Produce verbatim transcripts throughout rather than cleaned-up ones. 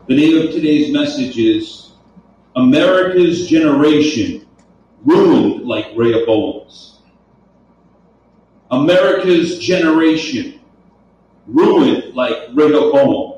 The name of today's message is America's Generation Ruined Like Rehoboam's. America's Generation Ruined Like Rehoboam.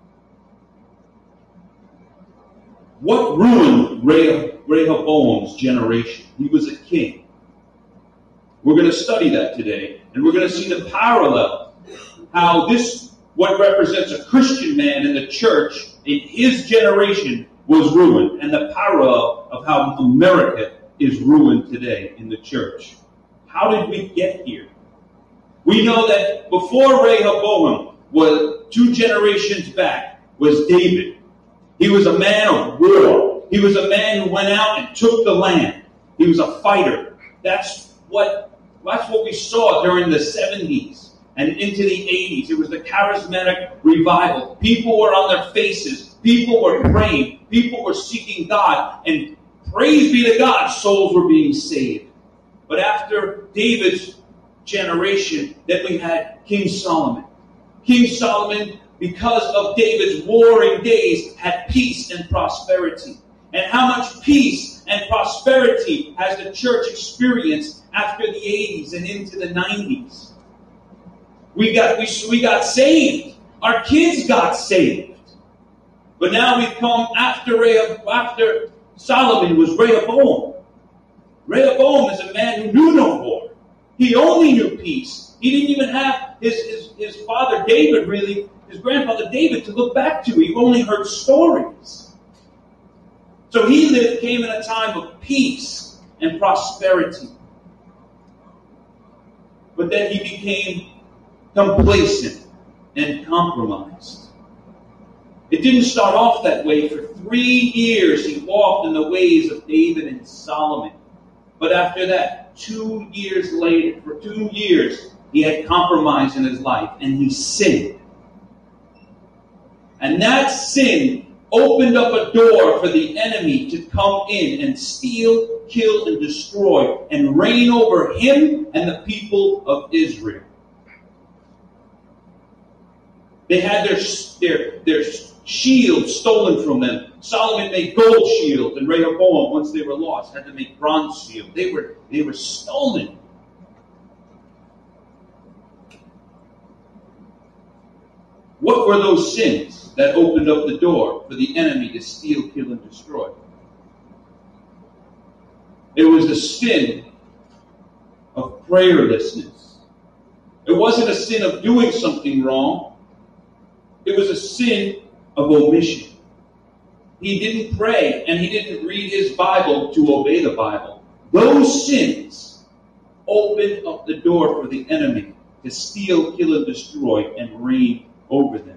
What ruined Rehoboam's generation? He was a king. We're going to study that today, and we're going to see the parallel, how this, what represents a Christian man in the church in his generation, was ruined, and the parallel of how America is ruined today in the church. How did we get here? We know that before Rehoboam, was two generations back, was David. He was a man of war. He was a man who went out and took the land. He was a fighter. That's what, that's what we saw during the seventies and into the eighties. It was the charismatic revival. People were on their faces. People were praying. People were seeking God. And praise be to God, souls were being saved. But after David's generation, then we had King Solomon. King Solomon, because of David's warring days, had peace and prosperity. And how much peace and prosperity has the church experienced after the eighties and into the nineties? We got we, we got saved. Our kids got saved. But now we've come after Rehob, after Solomon was Rehoboam. Rehoboam is a man who knew no war. He only knew peace. He didn't even have his, his, his father David, really, his grandfather David, to look back to. He only heard stories. So he lived, came in a time of peace and prosperity. But then he became complacent and compromised. It didn't start off that way. For three years he walked in the ways of David and Solomon. But after that, two years later, for two years, he had compromise in his life and he sinned. And that sin opened up a door for the enemy to come in and steal, kill, and destroy and reign over him and the people of Israel. They had their, their, their shields stolen from them. Solomon made gold shields, and Rehoboam, once they were lost, had to make bronze shields. They were, they were stolen. What were those sins that opened up the door for the enemy to steal, kill, and destroy? It was the sin of prayerlessness. It wasn't a sin of doing something wrong. It was a sin of omission. He didn't pray and he didn't read his Bible to obey the Bible. Those sins opened up the door for the enemy to steal, kill, and destroy and reign over them.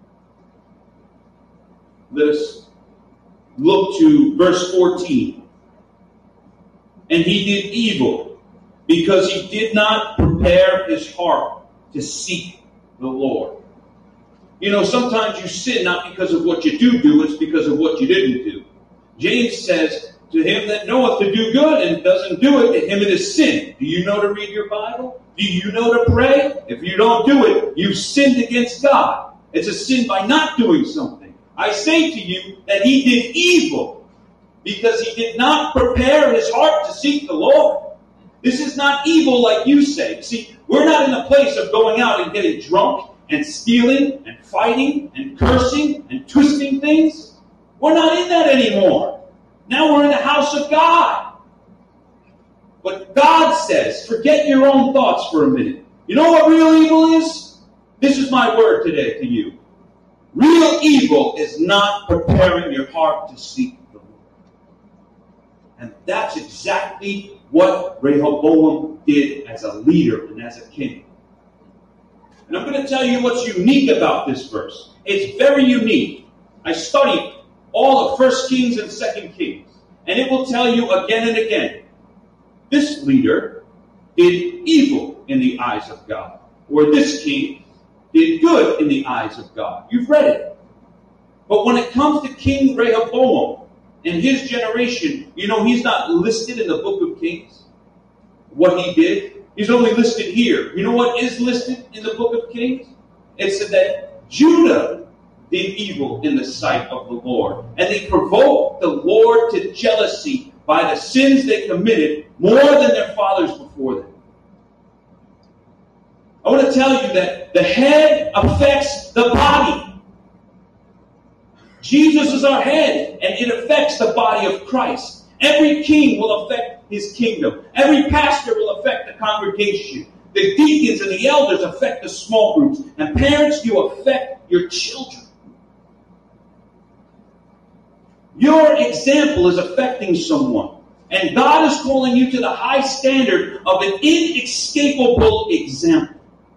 Let us look to verse fourteen. And he did evil because he did not prepare his heart to seek the Lord. You know, sometimes you sin not because of what you do do, it's because of what you didn't do. James says, to him that knoweth to do good and doesn't do it, to him it is sin. Do you know to read your Bible? Do you know to pray? If you don't do it, you've sinned against God. It's a sin by not doing something. I say to you that he did evil because he did not prepare his heart to seek the Lord. This is not evil like you say. See, we're not in the place of going out and getting drunk and stealing and fighting and cursing and twisting things. We're not in that anymore. Now we're in the house of God. But God says, forget your own thoughts for a minute. You know what real evil is? This is my word today to you. Real evil is not preparing your heart to seek the Lord. And that's exactly what Rehoboam did as a leader and as a king. And I'm going to tell you what's unique about this verse. It's very unique. I studied all of First Kings and Second Kings. And it will tell you again and again, this leader did evil in the eyes of God. Or this king did good in the eyes of God. You've read it. But when it comes to King Rehoboam and his generation, you know, he's not listed in the book of Kings. What he did. He's only listed here. You know what is listed in the book of Kings? It said that Judah did evil in the sight of the Lord. And they provoked the Lord to jealousy by the sins they committed more than their fathers before them. I want to tell you that the head affects the body. Jesus is our head, and it affects the body of Christ. Every king will affect his kingdom. Every pastor will affect the congregation. The deacons and the elders affect the small groups. And parents, you affect your children. Your example is affecting someone. And God is calling you to the high standard of an inescapable example.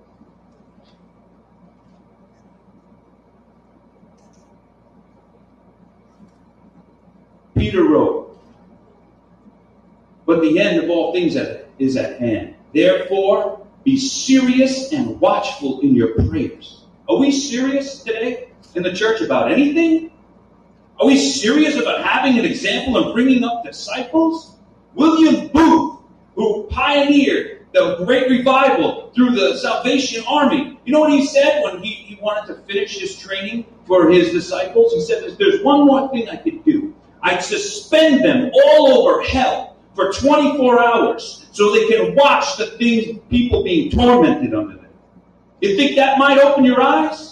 Peter wrote, "But the end of all things is at hand. Therefore, be serious and watchful in your prayers." Are we serious today in the church about anything? Are we serious about having an example and bringing up disciples? William Booth, who pioneered the great revival through the Salvation Army, you know what he said when he, he wanted to finish his training for his disciples? He said, "There's one more thing I could do. I'd suspend them all over hell for twenty-four hours so they can watch the things, people being tormented under them." You think that might open your eyes?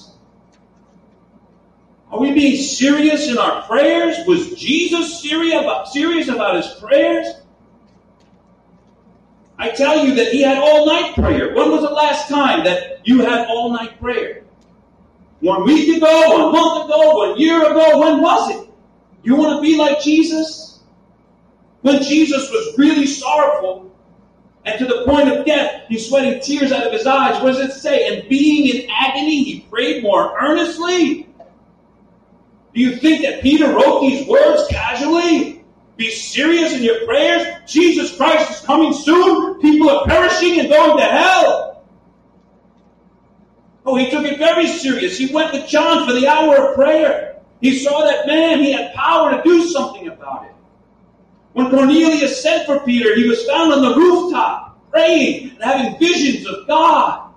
Are we being serious in our prayers? Was Jesus serious about, serious about his prayers? I tell you that he had all-night prayer. When was the last time that you had all-night prayer? One week ago, one month ago, one year ago, when was it? You want to be like Jesus? When Jesus was really sorrowful and to the point of death, he's sweating tears out of his eyes. What does it say? And being in agony, he prayed more earnestly. Do you think that Peter wrote these words casually? Be serious in your prayers. Jesus Christ is coming soon. People are perishing and going to hell. Oh, he took it very serious. He went with John for the hour of prayer. He saw that man. He had power to do something about it. When Cornelius sent for Peter, he was found on the rooftop praying and having visions of God.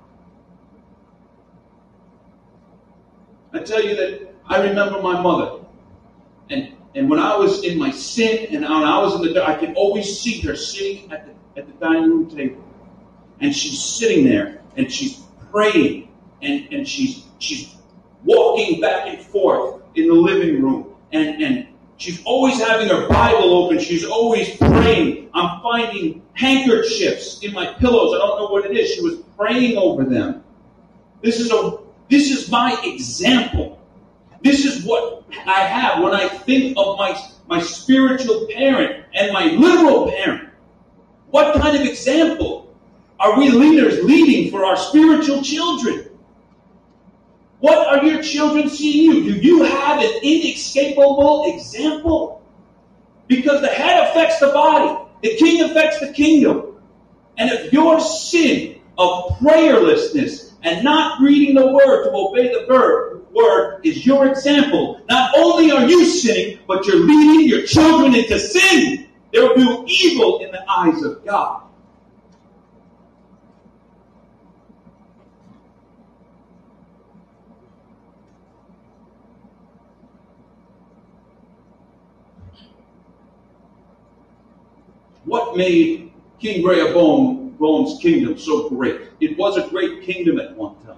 I tell you that I remember my mother. And and when I was in my sin and when I was in the dark, I could always see her sitting at the, at the dining room table. And she's sitting there and she's praying and, and she's she's walking back and forth in the living room. And, and she's always having her Bible open. She's always praying. I'm finding handkerchiefs in my pillows. I don't know what it is. She was praying over them. This is a this is my example. This is what I have when I think of my, my spiritual parent and my literal parent. What kind of example are we leaders leading for our spiritual children? What are your children seeing you? Do you have an inescapable example? Because the head affects the body. The king affects the kingdom. And if your sin of prayerlessness and not reading the word to obey the word is your example, not only are you sinning, but you're leading your children into sin. They will do evil in the eyes of God. What made King Rehoboam's kingdom so great? It was a great kingdom at one time.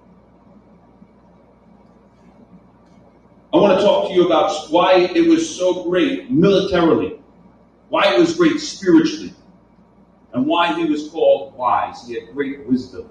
I want to talk to you about why it was so great militarily, why it was great spiritually, and why he was called wise. He had great wisdom.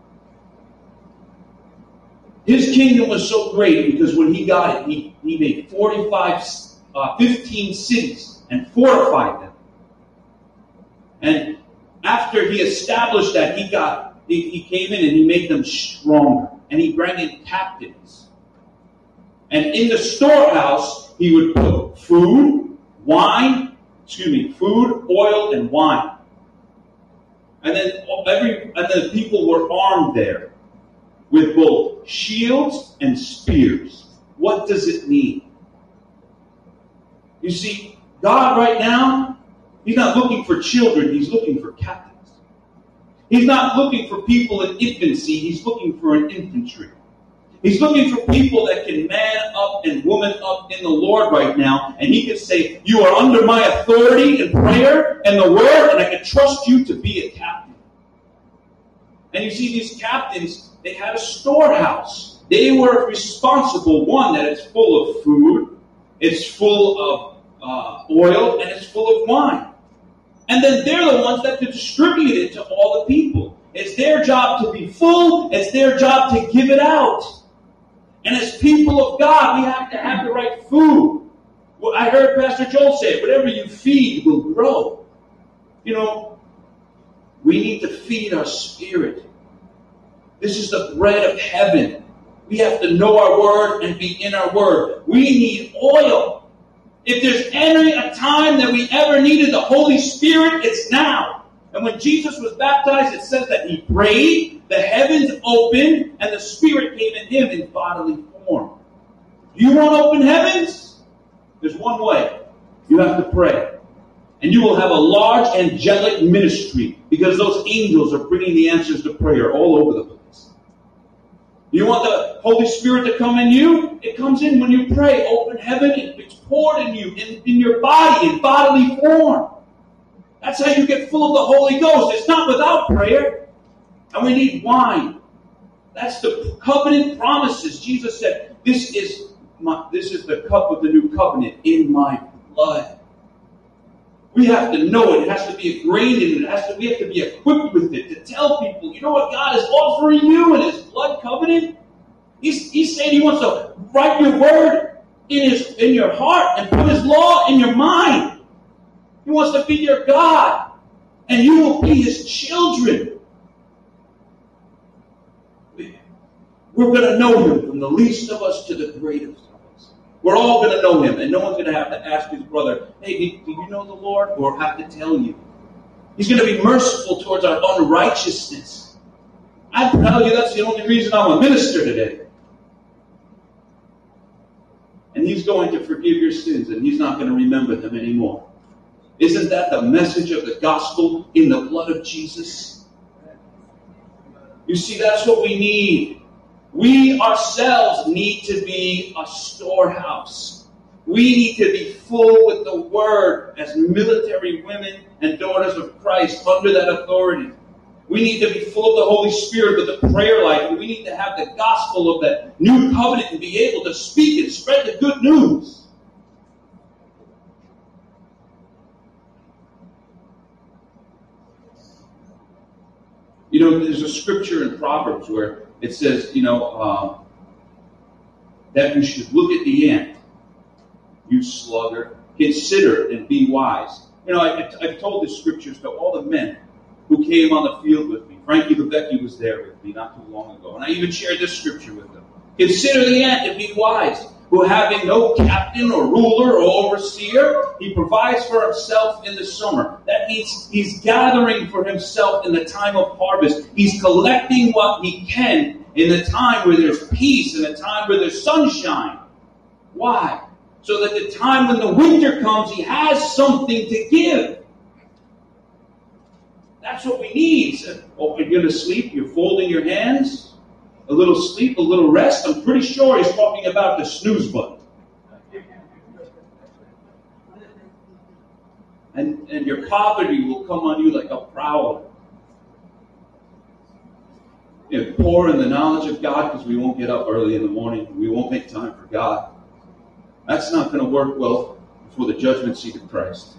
His kingdom was so great because when he got it, he, he made forty-five, uh, fifteen cities and fortified them. And after he established that, he got he, he came in and he made them stronger, and he brought in captains. And in the storehouse, he would put food, wine, excuse me, food, oil, and wine. And then every and then people were armed there with both shields and spears. What does it mean? You see, God right now, he's not looking for children, he's looking for captains. He's not looking for people in infancy, he's looking for an infantry. He's looking for people that can man up and woman up in the Lord right now. And he can say, you are under my authority in prayer and the word, and I can trust you to be a captain. And you see, these captains, they had a storehouse. They were responsible, one, that it's full of food, it's full of uh, oil, and it's full of wine. And then they're the ones that distribute it to all the people. It's their job to be full. It's their job to give it out. And as people of God, we have to have the right food. Well, I heard Pastor Joel say, whatever you feed will grow. You know, we need to feed our spirit. This is the bread of heaven. We have to know our word and be in our word. We need oil. If there's any a time that we ever needed the Holy Spirit, it's now. And when Jesus was baptized, it says that he prayed, the heavens opened, and the Spirit came in him in bodily form. Do you want open heavens? There's one way. You have to pray. And you will have a large angelic ministry because those angels are bringing the answers to prayer all over the place. You want the Holy Spirit to come in you? It comes in when you pray. Open heaven, it's poured in you, in, in your body, in bodily form. That's how you get full of the Holy Ghost. It's not without prayer. And we need wine. That's the covenant promises. Jesus said, this is my, this is the cup of the new covenant in my blood. We have to know it. It has to be ingrained in it. It has to, we have to be equipped with it to tell people, you know what God is offering you in his blood covenant? He's, he's saying he wants to write your word in, his, in your heart and put his law in your mind. He wants to be your God, and you will be his children. We're going to know him from the least of us to the greatest of us. We're all going to know him, and no one's going to have to ask his brother, hey, do you know the Lord? Or have to tell you. He's going to be merciful towards our unrighteousness. I tell you, that's the only reason I'm a minister today. And he's going to forgive your sins, and he's not going to remember them anymore. Isn't that the message of the gospel in the blood of Jesus? You see, that's what we need. We ourselves need to be a storehouse. We need to be full with the word as military women and daughters of Christ under that authority. We need to be full of the Holy Spirit with the prayer life. And we need to have the gospel of that new covenant and be able to speak and spread the good news. You know, there's a scripture in Proverbs where it says, you know, uh, that you should look at the ant, you sluggard, consider and be wise. You know, I, I've told these scriptures to all the men who came on the field with me. Frankie Levesque was there with me not too long ago. And I even shared this scripture with them. Consider the ant and be wise, who having no captain or ruler or overseer, he provides for himself in the summer. That means he's gathering for himself in the time of harvest. He's collecting what he can in the time where there's peace, in the time where there's sunshine. Why? So that the time when the winter comes, he has something to give. That's what we need. So, oh, you're going to sleep? You're folding your hands? A little sleep, a little rest. I'm pretty sure he's talking about the snooze button. And, and your poverty will come on you like a prowler. You know, pour in the knowledge of God because we won't get up early in the morning. We won't make time for God. That's not going to work well before the judgment seat of Christ.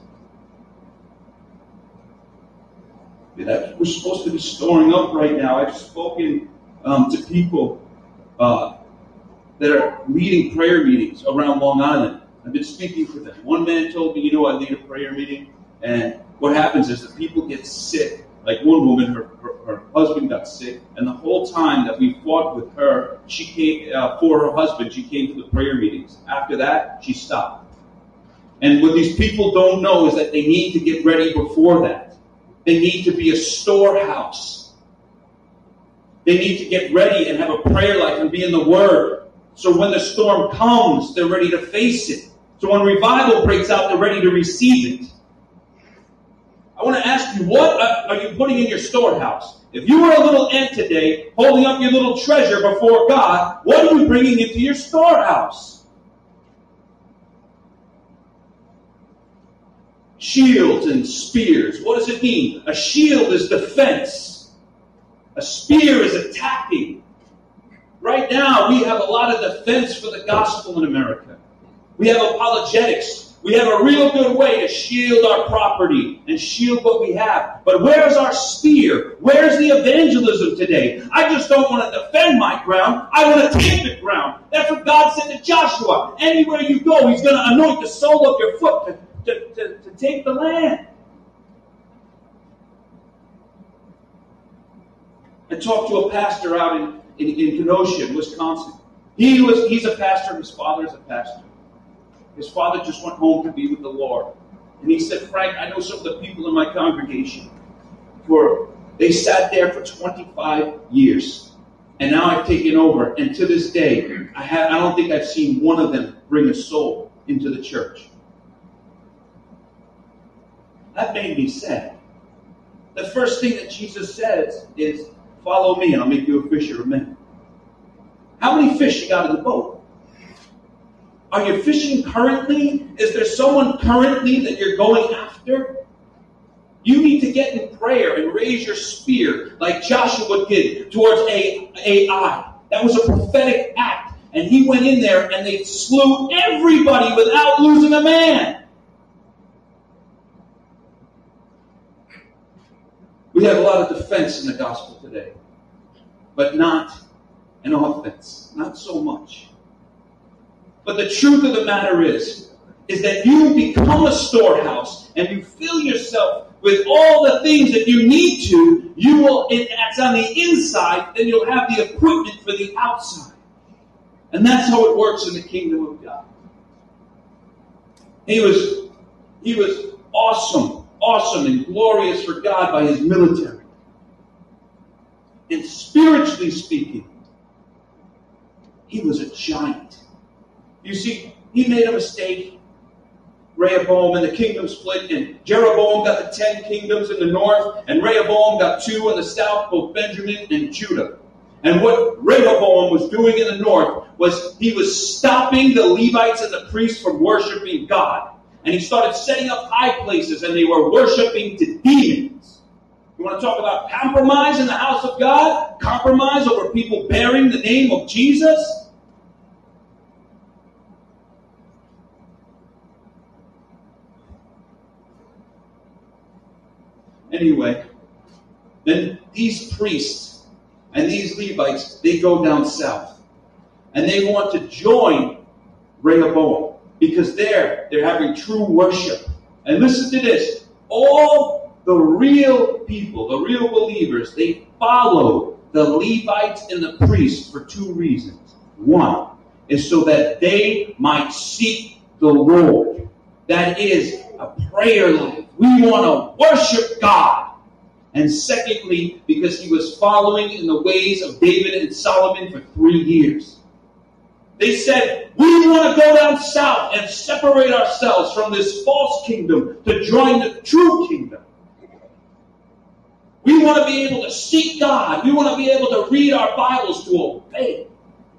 Yeah, that, we're supposed to be storing up right now. I've spoken Um, to people uh, that are leading prayer meetings around Long Island. I've been speaking to them. One man told me, you know, I lead a prayer meeting, and what happens is that people get sick. Like one woman, her, her, her husband got sick, and the whole time that we fought with her, she came uh, for her husband, she came to the prayer meetings. After that, she stopped. And what these people don't know is that they need to get ready before that. They need to be a storehouse. They need to get ready and have a prayer life and be in the Word. So when the storm comes, they're ready to face it. So when revival breaks out, they're ready to receive it. I want to ask you, what are you putting in your storehouse? If you were a little ant today, holding up your little treasure before God, what are you bringing into your storehouse? Shields and spears. What does it mean? A shield is defense. A spear is attacking. Right now, we have a lot of defense for the gospel in America. We have apologetics. We have a real good way to shield our property and shield what we have. But where's our spear? Where's the evangelism today? I just don't want to defend my ground. I want to take the ground. That's what God said to Joshua. Anywhere you go, He's going to anoint the sole of your foot to, to, to, to take the land. I talked to a pastor out in, in, in Kenosha, Wisconsin. He was he's a pastor. His father is a pastor. His father just went home to be with the Lord. And he said, Frank, I know some of the people in my congregation. For they sat there for twenty-five years. And now I've taken over. And to this day, I, have, I don't think I've seen one of them bring a soul into the church. That made me sad. The first thing that Jesus says is, follow me and I'll make you a fisher of men. How many fish you got in the boat? Are you fishing currently? Is there someone currently that you're going after? You need to get in prayer and raise your spear like Joshua did towards Ai. That was a prophetic act. And he went in there and they slew everybody without losing a man. We have a lot of defense in the gospel today, but not an offense. Not so much. But the truth of the matter is, is that you become a storehouse and you fill yourself with all the things that you need to. You will, it's on the inside, then you'll have the equipment for the outside. And that's how it works in the kingdom of God. He was, he was awesome, awesome and glorious for God by his military. And spiritually speaking, he was a giant. You see, he made a mistake. Rehoboam and the kingdom split, and Jeroboam got the ten kingdoms in the north, and Rehoboam got two in the south, both Benjamin and Judah. And what Rehoboam was doing in the north was he was stopping the Levites and the priests from worshiping God. And he started setting up high places, and they were worshiping to demons. You want to talk about compromise in the house of God? Compromise over people bearing the name of Jesus? Anyway, then these priests and these Levites, they go down south. And they want to join Rehoboam because there they're having true worship. And listen to this. All the real people, the real believers, they follow the Levites and the priests for two reasons. One is so that they might seek the Lord. That is a prayer life. We want to worship God. And secondly, because he was following in the ways of David and Solomon for three years. They said, we want to go down south and separate ourselves from this false kingdom to join the true kingdom. We want to be able to seek God. We want to be able to read our Bibles to obey.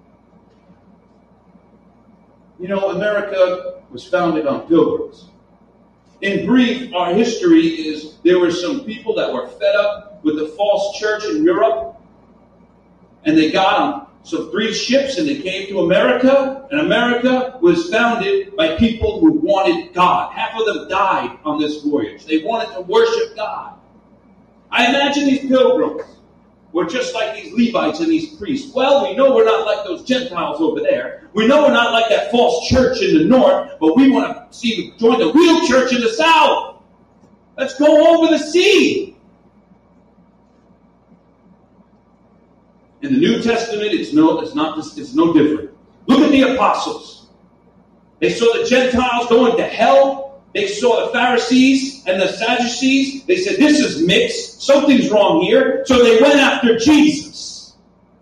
You know, America was founded on pilgrims. In brief, our history is there were some people that were fed up with the false church in Europe, and they got on some three ships and they came to America, and America was founded by people who wanted God. Half of them died on this voyage. They wanted to worship God. I imagine these pilgrims were just like these Levites and these priests. Well, we know we're not like those Gentiles over there. We know we're not like that false church in the north, but we want to see join the real church in the south. Let's go over the sea. In the New Testament, it's no, it's not, it's no different. Look at the apostles. They saw the Gentiles going to hell. They saw the Pharisees and the Sadducees. They said, this is mixed. Something's wrong here. So they went after Jesus.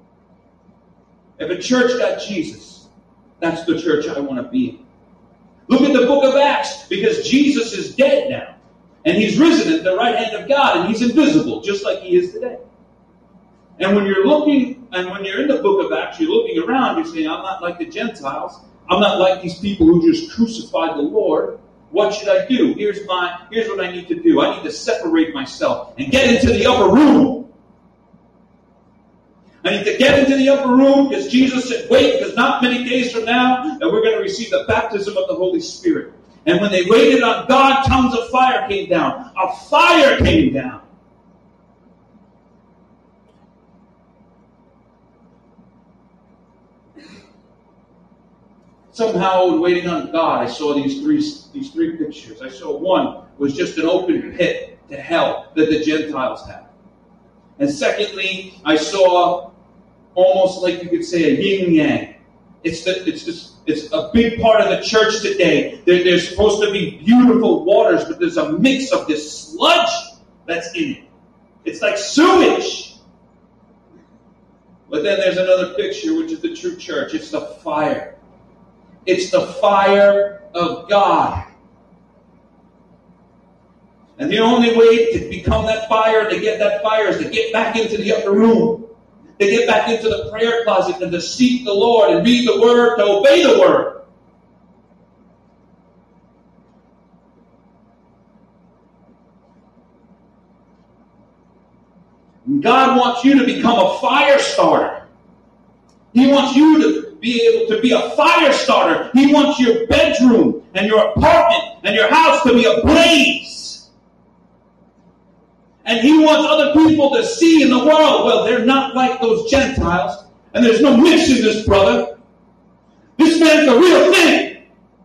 If a church got Jesus, that's the church I want to be in. Look at the book of Acts, because Jesus is dead now. And he's risen at the right hand of God, and he's invisible, just like he is today. And when you're looking, and when you're in the book of Acts, you're looking around, you're saying, I'm not like the Gentiles. I'm not like these people who just crucified the Lord. What should I do? Here's my, here's what I need to do. I need to separate myself and get into the upper room. I need to get into the upper room because Jesus said, wait, because not many days from now, that we're going to receive the baptism of the Holy Spirit. And when they waited on God, tongues of fire came down. A fire came down. Somehow, waiting on God, I saw these three, these three pictures. I saw one was just an open pit to hell that the Gentiles had. And secondly, I saw almost like you could say a yin-yang. It's the, it's just, it's a big part of the church today. There, there's supposed to be beautiful waters, but there's a mix of this sludge that's in it. It's like sewage. But then there's another picture, which is the true church. It's the fire. It's the fire of God. And the only way to become that fire, to get that fire, is to get back into the upper room. To get back into the prayer closet and to seek the Lord and read the Word, to obey the Word. And God wants you to become a fire starter. He wants you to be able to be a fire starter. He wants your bedroom and your apartment and your house to be ablaze. And he wants other people to see in the world, well, they're not like those Gentiles. And there's no mix in this brother. This man's the real thing.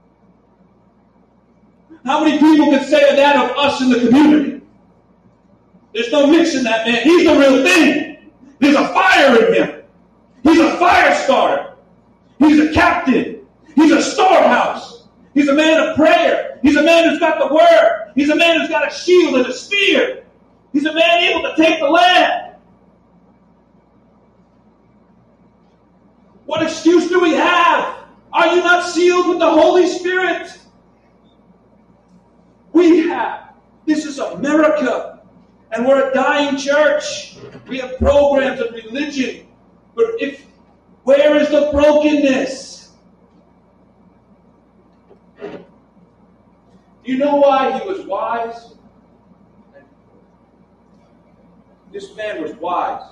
How many people can say that of us in the community? There's no mix in that man. He's the real thing. There's a fire in him. He's a fire starter. He's a captain. He's a storehouse. He's a man of prayer. He's a man who's got the word. He's a man who's got a shield and a spear. He's a man able to take the land. What excuse do we have? Are you not sealed with the Holy Spirit? We have. This is America. And we're a dying church. We have programs and religion. But if, where is the brokenness? Do you know why he was wise? This man was wise.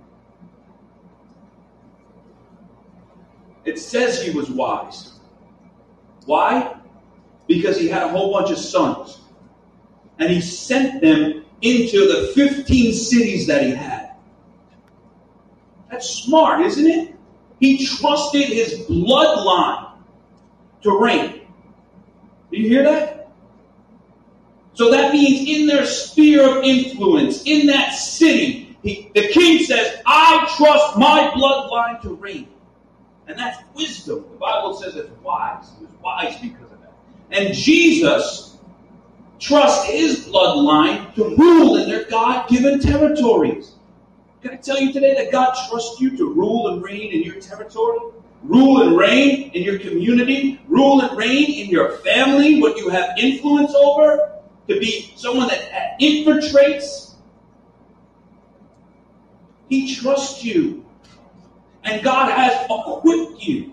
It says he was wise. Why? Because he had a whole bunch of sons. And he sent them into the fifteen cities that he had. That's smart, isn't it? He trusted his bloodline to reign. Do you hear that? So that means in their sphere of influence, in that city, he, the king says, I trust my bloodline to reign. And that's wisdom. The Bible says it's wise. He was wise because of that. And Jesus trusts his bloodline to rule in their God-given territories. Can I tell you today that God trusts you to rule and reign in your territory? Rule and reign in your community? Rule and reign in your family, what you have influence over? To be someone that infiltrates? He trusts you. And God has equipped you.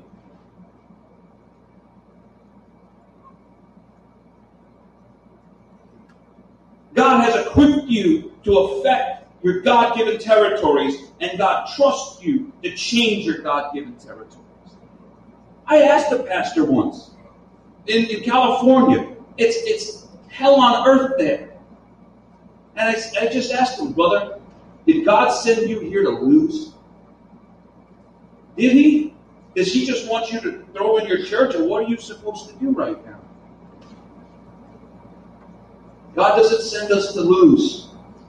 God has equipped you to affect your God-given territories, and God trusts you to change your God-given territories. I asked a pastor once, in, in California, it's, it's hell on earth there. And I, I just asked him, brother, did God send you here to lose? Did he? Does he just want you to throw in your church, or what are you supposed to do right now? God doesn't send us to lose.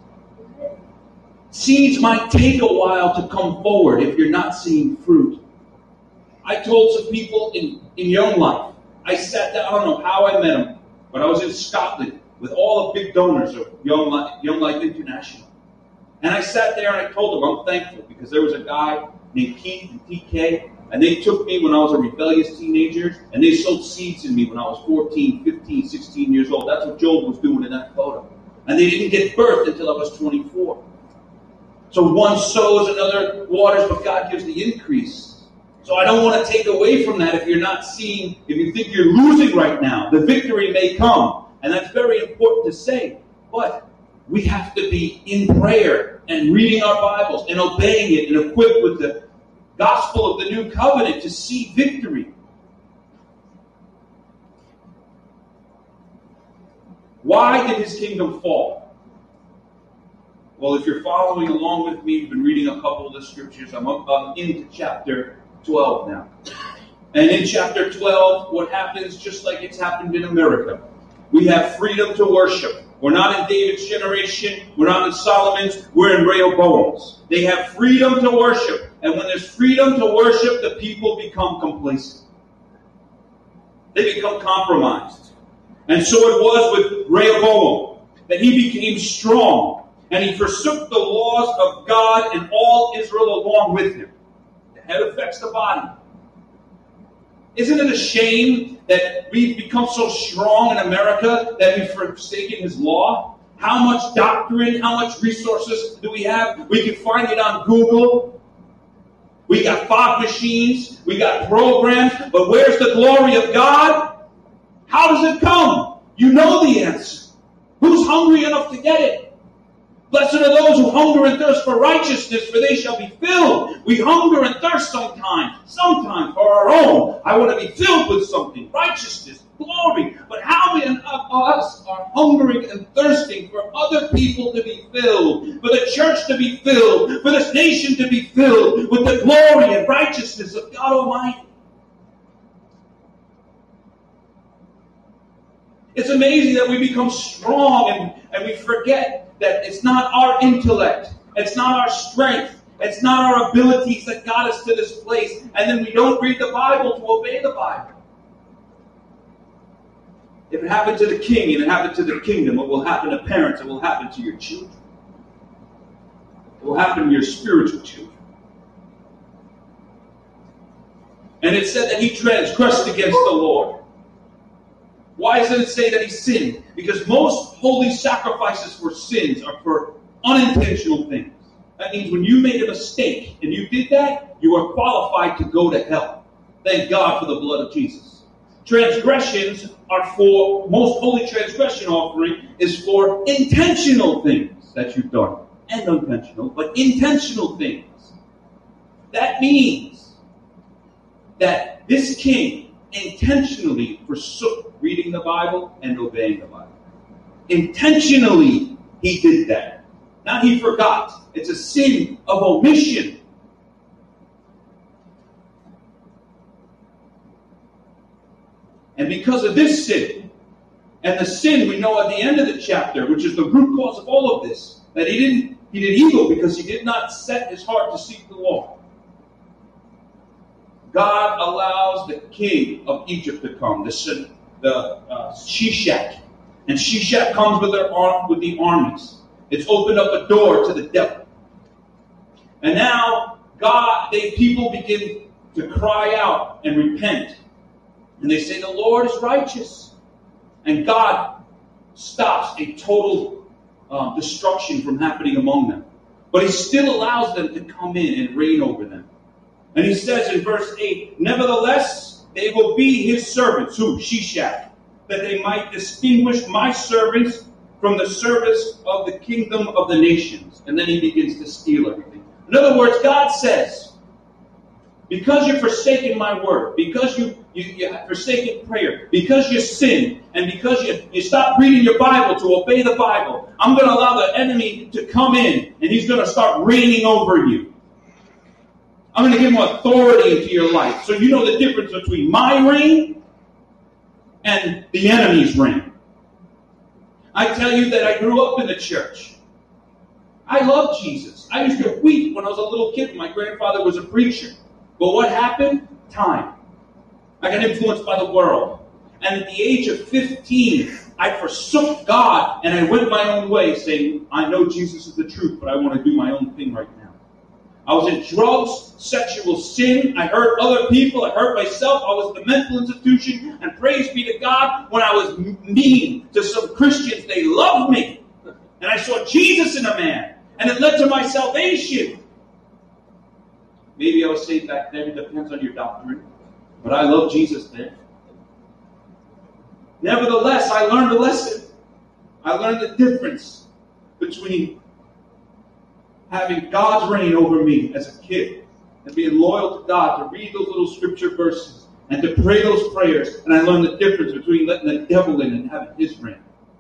Seeds might take a while to come forward if you're not seeing fruit. I told some people in, in Young Life, I sat down, I don't know how I met them, but I was in Scotland with all the big donors of Young Life, Young Life International. And I sat there and I told them I'm thankful because there was a guy named Keith and T K, and they took me when I was a rebellious teenager, and they sowed seeds in me when I was fourteen, fifteen, sixteen years old. That's what Job was doing in that photo. And they didn't get birth until I was twenty-four. So one sows, another waters, but God gives the increase. So I don't want to take away from that if you're not seeing, if you think you're losing right now. The victory may come. And that's very important to say. But we have to be in prayer and reading our Bibles and obeying it and equipped with the gospel of the new covenant to see victory. Why did his kingdom fall? Well, if you're following along with me, you've been reading a couple of the scriptures. I'm up, I'm into chapter twelve now. And in chapter twelve, what happens, just like it's happened in America, we have freedom to worship. We're not in David's generation. We're not in Solomon's. We're in Rehoboam's. They have freedom to worship. And when there's freedom to worship, the people become complacent. They become compromised. And so it was with Rehoboam, that he became strong, and he forsook the laws of God and all Israel along with him. The head affects the body. Isn't it a shame that we've become so strong in America that we've forsaken his law? How much doctrine, how much resources do we have? We can find it on Google. We got fog machines. We got programs. But where's the glory of God? How does it come? You know the answer. Who's hungry enough to get it? Blessed are those who hunger and thirst for righteousness, for they shall be filled. We hunger and thirst sometimes, sometimes for our own. I want to be filled with something, righteousness, glory. But how many of us are hungering and thirsting for other people to be filled, for the church to be filled, for this nation to be filled with the glory and righteousness of God Almighty? It's amazing that we become strong and, and we forget that it's not our intellect, it's not our strength, it's not our abilities that got us to this place, and then we don't read the Bible to obey the Bible. If it happened to the king and it happened to the kingdom, it will happen to parents, it will happen to your children. It will happen to your spiritual children. And it said that he transgressed against the Lord. Why does it say that he sinned? Because most holy sacrifices for sins are for unintentional things. That means when you made a mistake and you did that, you are qualified to go to hell. Thank God for the blood of Jesus. Transgressions are for, most holy transgression offering is for intentional things that you've done. And unintentional, but intentional things. That means that this king intentionally forsook reading the Bible and obeying the Bible. Intentionally, he did that. Not he forgot. It's a sin of omission. And because of this sin, and the sin we know at the end of the chapter, which is the root cause of all of this, that he didn't, he did evil because he did not set his heart to seek the Lord. God allows the king of Egypt to come, the, the uh, Shishak. And Shishak comes with, their arm, with the armies. It's opened up a door to the devil. And now God, they people begin to cry out and repent. And they say, the Lord is righteous. And God stops a total uh, destruction from happening among them. But he still allows them to come in and reign over them. And he says in verse eight, nevertheless, they will be his servants, who? Shishak, that they might distinguish my servants from the service of the kingdom of the nations. And then he begins to steal everything. In other words, God says, because you've forsaken my word, because you, you, you have forsaken prayer, because you sin, and because you, you stop reading your Bible to obey the Bible, I'm going to allow the enemy to come in, and he's going to start reigning over you. I'm going to give him authority into your life. So you know the difference between my reign and the enemy's reign. I tell you that I grew up in the church. I love Jesus. I used to weep when I was a little kid. My grandfather was a preacher. But what happened? Time. I got influenced by the world. And at the age of fifteen, I forsook God and I went my own way saying, I know Jesus is the truth, but I want to do my own thing right now. I was in drugs, sexual sin. I hurt other people. I hurt myself. I was in the mental institution. And praise be to God, when I was mean to some Christians, they loved me. put Jesus in a man. And it led to my salvation. Maybe I was saved back then. It depends on your doctrine. But I love Jesus then. Nevertheless, I learned a lesson. I learned the difference between having God's reign over me as a kid and being loyal to God, to read those little scripture verses and to pray those prayers. And I learned the difference between letting the devil in and having his reign.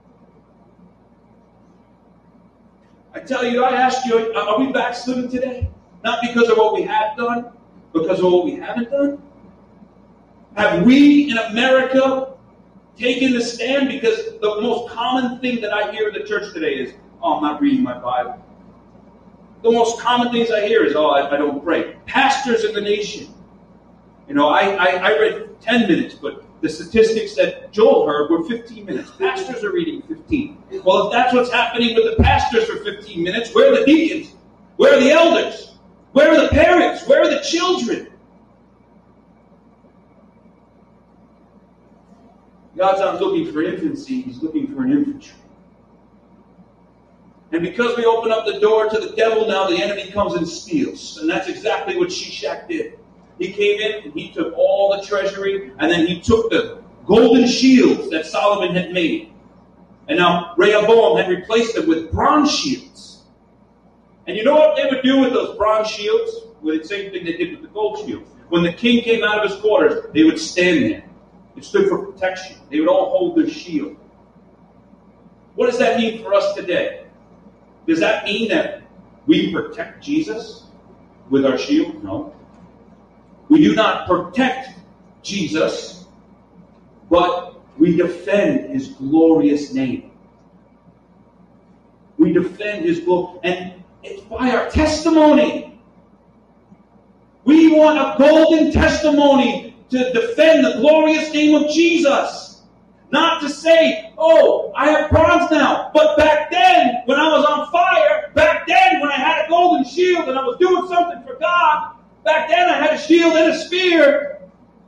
I tell you, I ask you, are we backslidden today? Not because of what we have done, because of what we haven't done? Have we in America taken the stand? Because the most common thing that I hear in the church today is, oh, I'm not reading my Bible. The most common things I hear is, oh, I, I don't pray. Pastors in the nation. You know, I, I, I read ten minutes, but the statistics that Joel heard were fifteen minutes. Pastors are reading fifteen. Well, if that's what's happening with the pastors for fifteen minutes, where are the deacons? Where are the elders? Where are the parents? Where are the children? God's not looking for infancy, He's looking for an infantry. And because we open up the door to the devil now, the enemy comes and steals. And that's exactly what Shishak did. He came in and he took all the treasury, and then he took the golden shields that Solomon had made. And now Rehoboam had replaced them with bronze shields. And you know what they would do with those bronze shields? Well, the same thing they did with the gold shields. When the king came out of his quarters, they would stand there. It stood for protection. They would all hold their shield. What does that mean for us today? Does that mean that we protect Jesus with our shield? No. We do not protect Jesus, but we defend His glorious name. We defend His glory. And it's by our testimony. We want a golden testimony to defend the glorious name of Jesus. Not to say, oh, I have bronze now. But back then, when I was on fire, back then when I had a golden shield and I was doing something for God, back then I had a shield and a spear.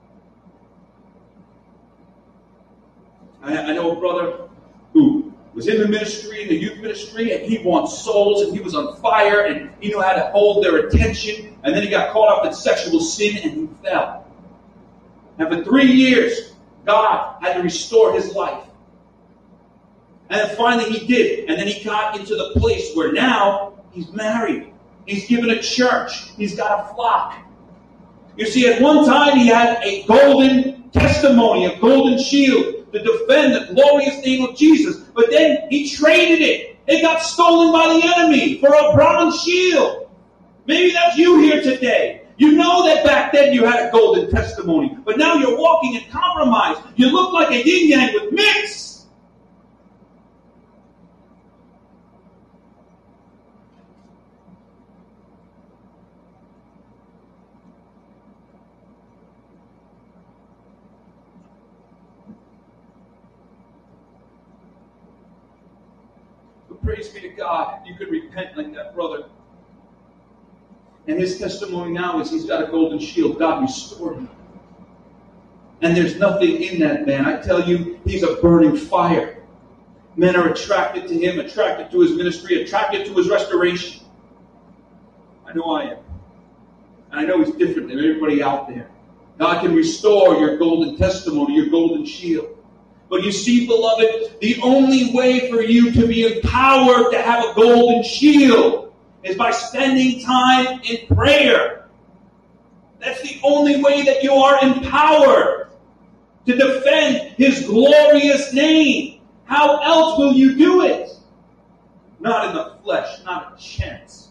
I, I know a brother who was in the ministry, in the youth ministry, and he won souls, and he was on fire, and he knew how to hold their attention, and then he got caught up in sexual sin, and he fell. And for three years, God had to restore his life. And then finally he did. And then he got into the place where now he's married. He's given a church. He's got a flock. You see, at one time he had a golden testimony, a golden shield to defend the glorious name of Jesus. But then he traded it. It got stolen by the enemy for a bronze shield. Maybe that's you here today. You know that back then you had a golden testimony, but now you're walking in compromise. You look like a yin-yang with mix. But praise be to God, you could repent like that brother. And his testimony now is he's got a golden shield. God restored him. And there's nothing in that man. I tell you, he's a burning fire. Men are attracted to him, attracted to his ministry, attracted to his restoration. I know I am. And I know he's different than everybody out there. God can restore your golden testimony, your golden shield. But you see, beloved, the only way for you to be empowered to have a golden shield is by spending time in prayer. That's the only way that you are empowered to defend His glorious name. How else will you do it? Not in the flesh, not a chance.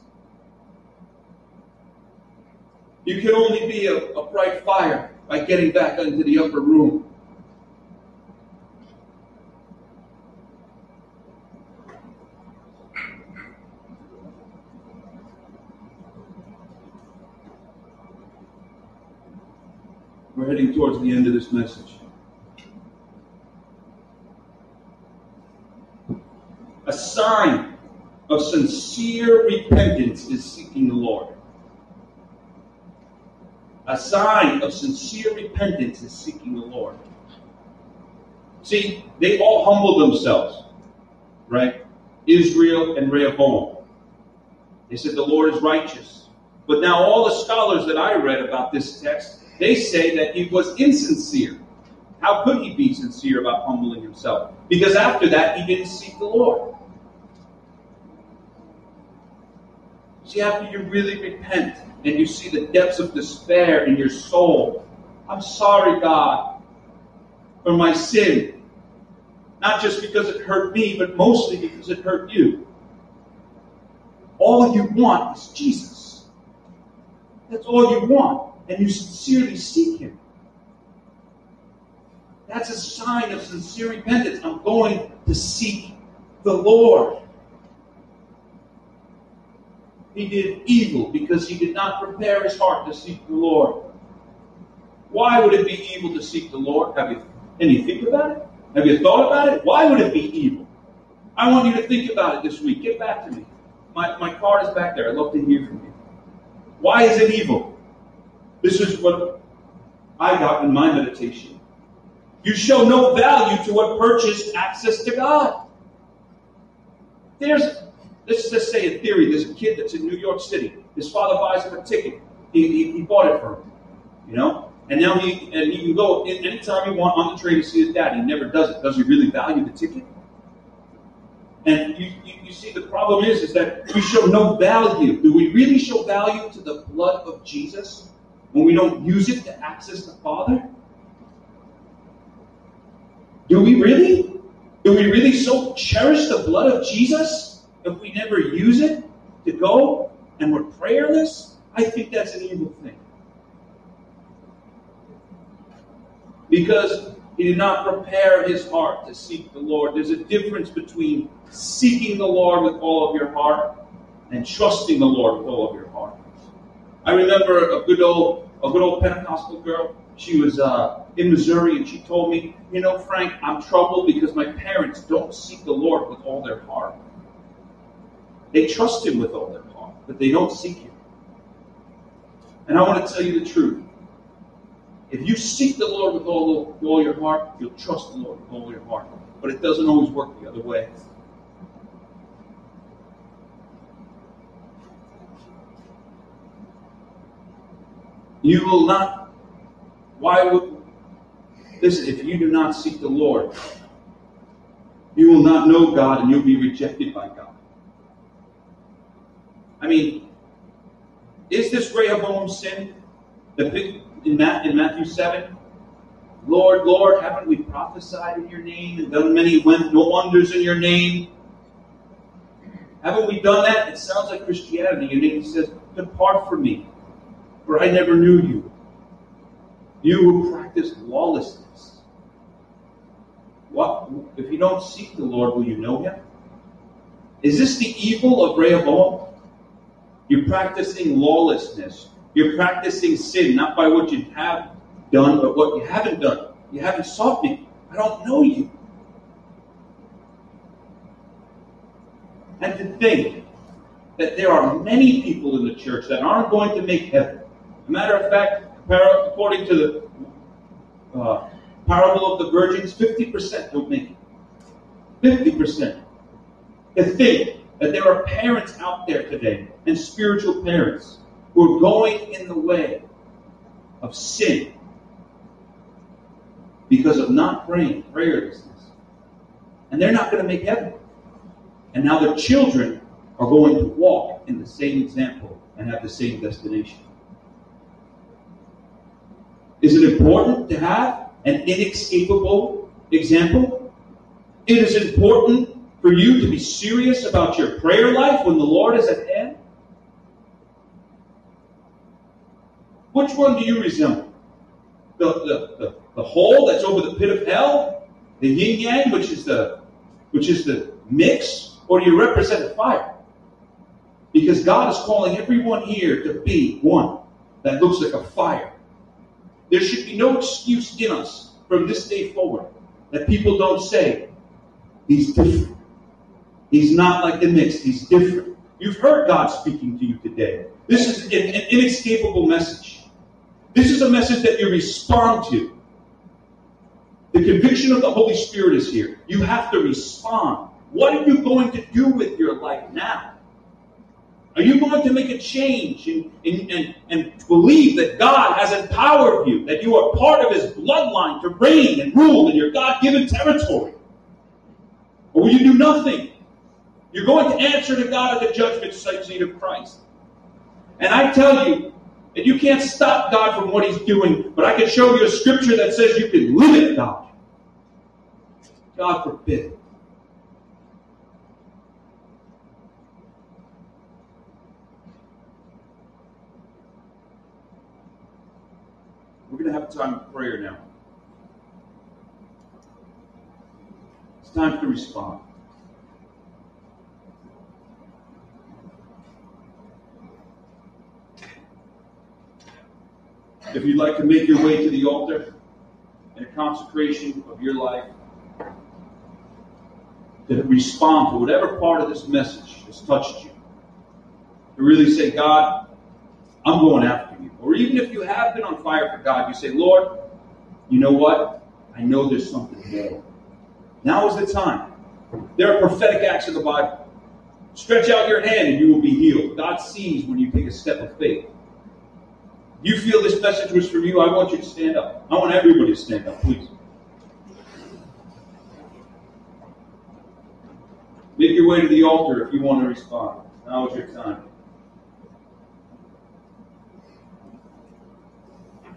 You can only be a, a bright fire by getting back into the upper room. We're heading towards the end of this message. A sign of sincere repentance is seeking the Lord. A sign of sincere repentance is seeking the Lord. See, they all humbled themselves, right? Israel and Rehoboam. They said the Lord is righteous. But now all the scholars that I read about this text, they say that he was insincere. How could he be sincere about humbling himself? Because after that, he didn't seek the Lord. See, after you really repent and you see the depths of despair in your soul, I'm sorry, God, for my sin. Not just because it hurt me, but mostly because it hurt you. All you want is Jesus. That's all you want. And you sincerely seek him. That's a sign of sincere repentance. I'm going to seek the Lord. He did evil because he did not prepare his heart to seek the Lord. Why would it be evil to seek the Lord? Have you, can you think about it? Have you thought about it? Why would it be evil? I want you to think about it this week. Get back to me. My, my card is back there. I'd love to hear from you. Why is it evil? This is what I got in my meditation. You show no value to what purchased access to God. There's, let's just say a theory. There's a kid that's in New York City. His father buys him a ticket. He, he, he bought it for him. You know? And now he and he can go anytime he wants on the train to see his dad. He never does it. Does he really value the ticket? And you, you, you see, the problem is, is that we show no value. Do we really show value to the blood of Jesus when we don't use it to access the Father? Do we really? Do we really so cherish the blood of Jesus if we never use it to go and we're prayerless? I think that's an evil thing. Because he did not prepare his heart to seek the Lord. There's a difference between seeking the Lord with all of your heart and trusting the Lord with all of your heart. I remember a good old, a good old Pentecostal girl. She was uh, in Missouri, and she told me, you know, Frank, I'm troubled because my parents don't seek the Lord with all their heart. They trust him with all their heart, but they don't seek him. And I want to tell you the truth. If you seek the Lord with all, with all your heart, you'll trust the Lord with all your heart. But it doesn't always work the other way. You will not, why would, listen, if you do not seek the Lord, you will not know God and you'll be rejected by God. I mean, is this Rehoboam's sin? The big, In Matthew seven, Lord, Lord, haven't we prophesied in your name and done many wonders in your name? Haven't we done that? It sounds like Christianity. And he says, depart from me, for I never knew you. You who practice lawlessness. What? If you don't seek the Lord, will you know him? Is this the evil of Rehoboam? You're practicing lawlessness. You're practicing sin, not by what you have done, but what you haven't done. You haven't sought me. I don't know you. And to think that there are many people in the church that aren't going to make heaven. As a matter of fact, according to the uh, parable of the virgins, fifty percent don't make it. fifty percent. To think that there are parents out there today, and spiritual parents, who are going in the way of sin because of not praying, prayerlessness. And they're not going to make heaven. And now their children are going to walk in the same example and have the same destination. Is it important to have an inescapable example? It is important for you to be serious about your prayer life when the Lord is at hand. Which one do you resemble? The, the, the, the hole that's over the pit of hell? The yin yang, which is the which is the mix? Or do you represent the fire? Because God is calling everyone here to be one that looks like a fire. There should be no excuse in us from this day forward that people don't say, he's different. He's not like the mix. He's different. You've heard God speaking to you today. This is an, an inescapable message. This is a message that you respond to. The conviction of the Holy Spirit is here. You have to respond. What are you going to do with your life now? Are you going to make a change and, and, and, and believe that God has empowered you, that you are part of His bloodline to reign and rule in your God-given territory? Or will you do nothing? You're going to answer to God at the judgment seat of Christ. And I tell you that you can't stop God from what He's doing, but I can show you a scripture that says you can limit God. God forbid. We're going to have a time of prayer now. It's time to respond. If you'd like to make your way to the altar in a consecration of your life, to respond to whatever part of this message has touched you, to really say, God, I'm going after you. Or even if you have been on fire for God, you say, Lord, you know what? I know there's something more. Now is the time. There are prophetic acts in the Bible. Stretch out your hand and you will be healed. God sees when you take a step of faith. If you feel this message was from you, I want you to stand up. I want everybody to stand up, please. Make your way to the altar if you want to respond. Now is your time.